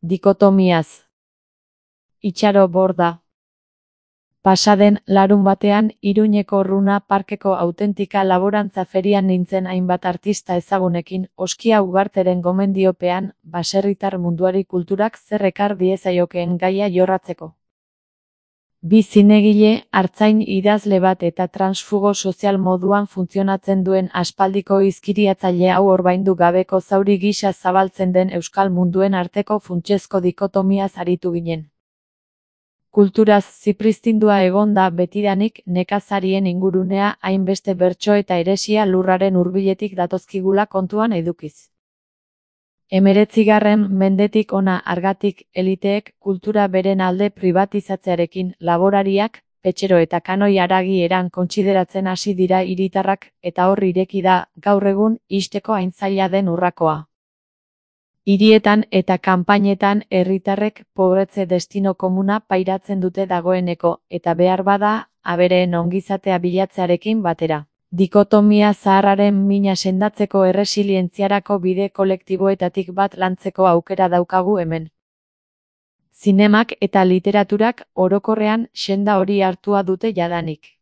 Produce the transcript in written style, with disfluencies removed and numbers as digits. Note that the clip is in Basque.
Dikotomiaz. Itxaro Borda. Pasaden larunbatean Iruñeko Runa Parkeko Autentika Laborantza Ferian nintzen hainbat artista ezagunekin, Oskia Ugarteren gomendiopean, baserritar munduari kulturak zer ekar diezaiokeen gaia jorratzeko. Bi zinegile, artzain idazle bat eta transfugo sozial moduan funtzionatzen duen aspaldiko izkiriatzaile hau orbaindu gabeko zauri gisa zabaltzen den euskal munduen arteko funtsezko dikotomiaz aritu ginen. Kulturaz zipristindua egon da betidanik nekazarien ingurunea hainbeste bertso eta heresia lurraren hurbiletik datozkigula kontuan edukiz. 19. mendetik hona argatik eliteek kultura beren alde pribatizatzearekin laborariak, petxero eta kanoi haragi eran kontsideratzen hasi dira hiritarrak eta hor ireki da, gaur egun, ixteko hain zaila den urrakoa. Hirietan eta kanpainetan herritarrek pobretze destino komuna pairatzen dute dagoeneko, eta behar bada, abereen ongizatea bilatzearekin batera. Dikotomia zaharraren mina sendatzeko erresilientziarako bide kolektiboetatik bat lantzeko aukera daukagu hemen. Zinemak eta literaturak orokorrean senda hori hartua dute jadanik.